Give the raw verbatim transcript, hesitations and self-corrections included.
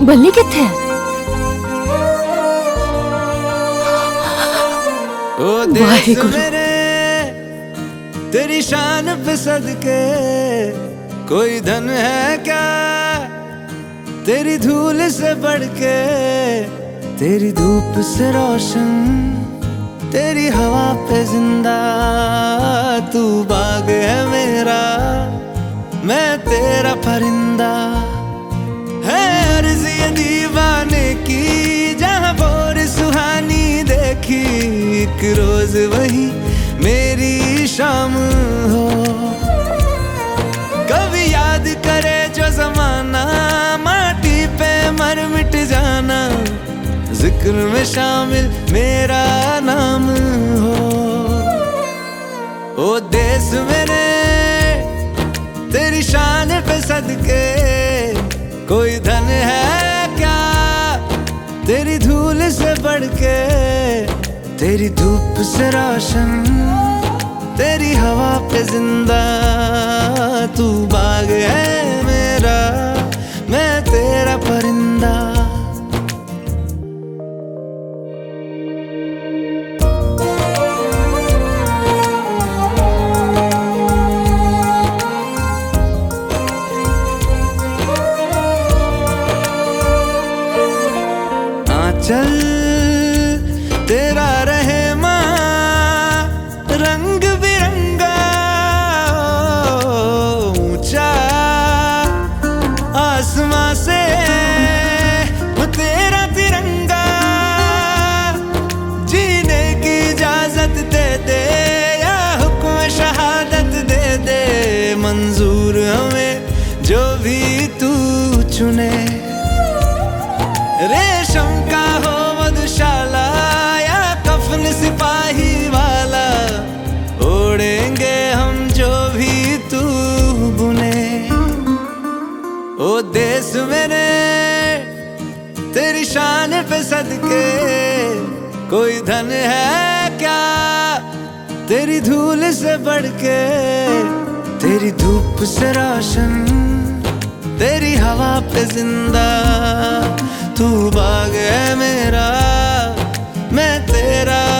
बल्ली कित्थे है? ओ देश मेरे तेरी शान पे सदके, कोई धन है क्या तेरी धूल से बढ़ के। तेरी धूप से रोशन, तेरी हवा पे जिंदा, तू बाग है मेरा, मैं तेरा परिंदा। है अर्ज़ ये दीवाने की, जहाँ बोर सुहानी देखी, एक रोज वही मेरी शाम हो। कभी याद करे जो जमाना, माटी पे मर मिट जाना, जिक्र में शामिल मेरा नाम हो। ओ देश मेरे तेरी शान पे सदके, कोई धन है क्या तेरी धूल से बढ़ के। तेरी धूप से रोशन, तेरी हवा पे जिंदा, तू बाग है मेरा, मैं तेरा परिंदा। चल तेरा रहे माँ रंग बिरंगा, ऊंचा आसमां से तेरा तिरंगा। जीने की इजाजत दे दे या हुक्म शहादत दे दे, मंजूर हमें जो भी तू चुने। रेशम का हो मधुशाला या कफन सिपाही वाला, ओढ़ेंगे हम जो भी तू बुने। ओ देश मेरे तेरी शान पे सदके, कोई धन है क्या तेरी धूल से बढ़ के। तेरी धूप से रोशन, तेरी हवा पे जिंदा, तू बाग है मेरा, मैं तेरा